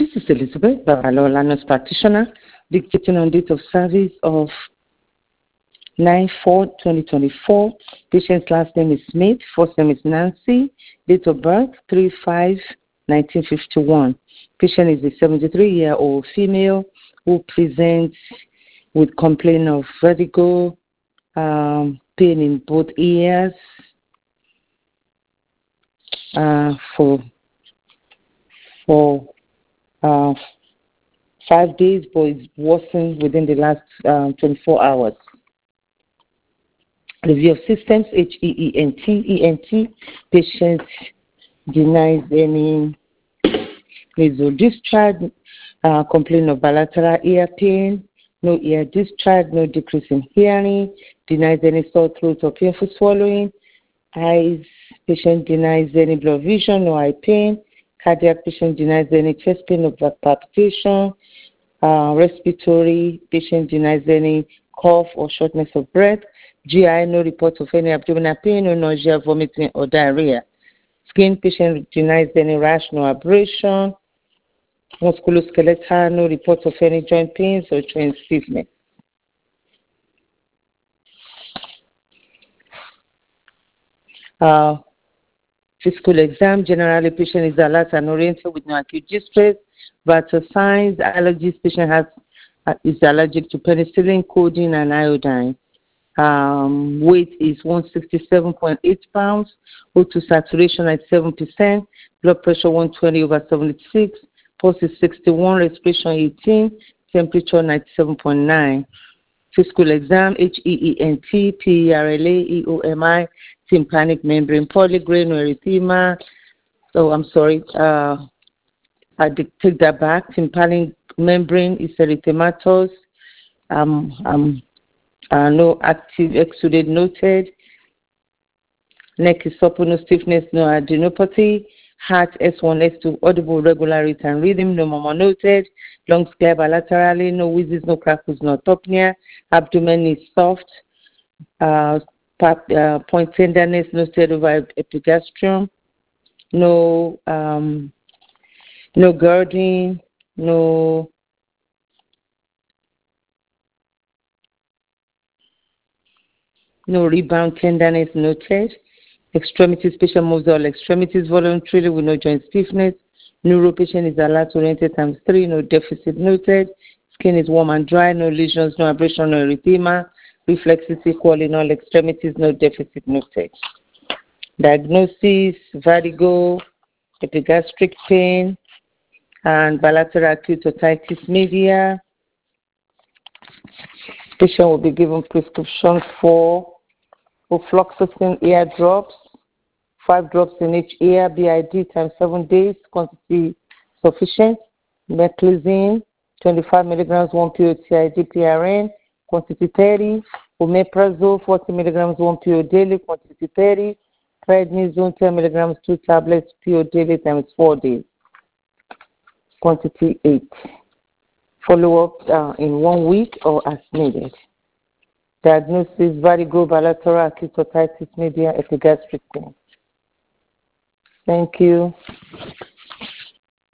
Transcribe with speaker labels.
Speaker 1: This is Elizabeth Babalola, nurse practitioner, dictating on date of service of 9/4/2024. Patient's last name is Smith, first name is Nancy, date of birth 3/5/1951. Patient is a 73-year-old female who presents with complaint of vertigo, pain in both ears for 5 days, but it's worsened within the last 24 hours. Review of systems, HEENT. Patient denies any nasal discharge, complaint of bilateral ear pain, no ear discharge, no decrease in hearing, denies any sore throat or painful swallowing. Eyes, patient denies any blurred vision, no eye pain. Cardiac, patient denies any chest pain or palpitation. Respiratory, patient denies any cough or shortness of breath. GI, no report of any abdominal pain, no nausea, vomiting, or diarrhea. Skin, patient denies any rash, no abrasion. Musculoskeletal, no report of any joint pains or joint stiffness. Physical exam, generally patient is alert and oriented with no acute distress. Vital signs, allergies, patient is allergic to penicillin, codeine, and iodine. Weight is 167.8 pounds. O2 saturation at 7%. Blood pressure 120/76. Pulse is 61. Respiration 18. Temperature 97.9. Physical exam, HEENT, PERLA, EOMI, tympanic membrane polygram erythema. I take that back. Tympanic membrane is erythematous. No active exudate noted. Neck is supple, no stiffness, no adenopathy. Heart S1, S2, audible regular rate and rhythm, no murmur noted. Lungs clear bilaterally, no wheezes, no crackles, no apnea. Abdomen is soft. Point tenderness, no state over epigastrium. No girding, no rebound tenderness noted. Extremities, patient moves all extremities voluntarily with no joint stiffness. Neuro, patient is alert oriented ×3, no deficit noted. Skin is warm and dry, no lesions, no abrasion, no erythema. Reflexes equal in all extremities, no deficit noted. Diagnosis, vertigo, epigastric pain, and bilateral acute otitis media. Patient will be given prescription for ofloxacin ear drops, 5 drops in each ear, BID ×7 days, quantity sufficient. Meclizine, 25 milligrams, 1 PO TID PRN, quantity 30. Omeprazole, 40 milligrams, 1 PO daily, quantity 30. Prednisone, 10 milligrams, 2 tablets, PO daily ×4 days, quantity 8. Follow up in 1 week or as needed. Diagnosis, vertigo, bilateral acute otitis media, epigastric pain. Thank you.